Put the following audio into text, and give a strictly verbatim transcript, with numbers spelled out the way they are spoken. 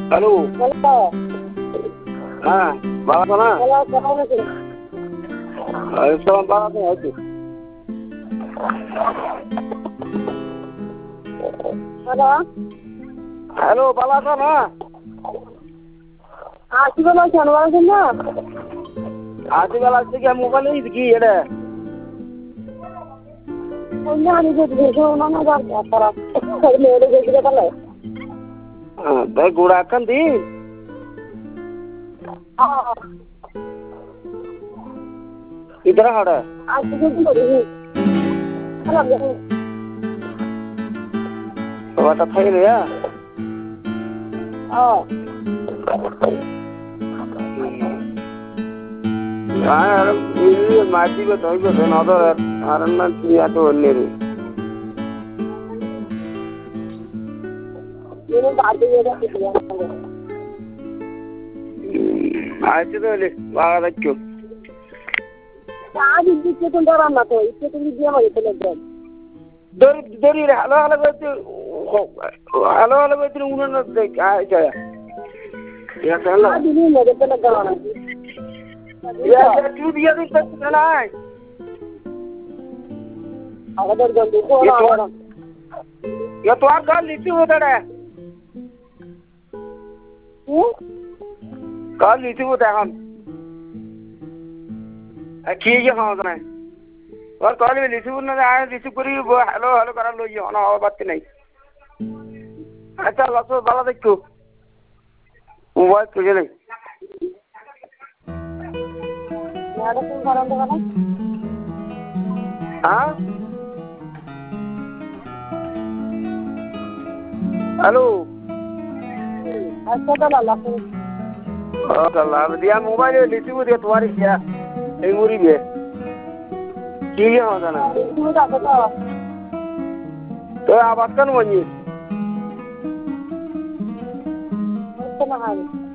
Hello hello. হ্যাঁ বাবা না হ্যালো, কেমন আছেন? সালাম বাবা আছে হ্যালো। হ্যালো বাবা আছো না আসি ভালো আছেন? ভালো আছেন না? আজকাল আসছে কি মোবাইলে কি এটা অন্য আমি যে দেখে না না যার খারাপ মেয়েরে দেখে তাহলে তাই গোড়া কান দি इधर खड़ा है आज की बड़ी है चला गया तो बात था ही नहीं हां यार ये माटी को तो ही ना तो आरन किया तो नहीं रे ये बात ये है किया आज तो ले बाहर क्यों आज इतने तुम डरा ना तो इतने तुम दिया मुझे तो लग दर दरी रे हेलो हेलो करते हेलो हेलो करते उन्होंने देख आ जाया या चल आज नहीं मुझे तो लग रहा है या तू दिया दिन तक चला है अगर जल्दी को ना ये तो आप कल लीची होता है कल लीची होता है हम ठीक है हाँ तो और कल भी लीची होना आए लीची पूरी हेलो हेलो करा लो ये ना और बात नहीं अच्छा लसो बाला देखो मोबाइल तुझे नहीं यार तुम करंट वाला हाँ हेलो अच्छा तो ला ला अल्लाह दिया मोबाइल लीची को दिया तुम्हारी क्या एक मुरी भी ठीक है हाँ जाना तुम जाके तो तो आप बात करना वही तो ना है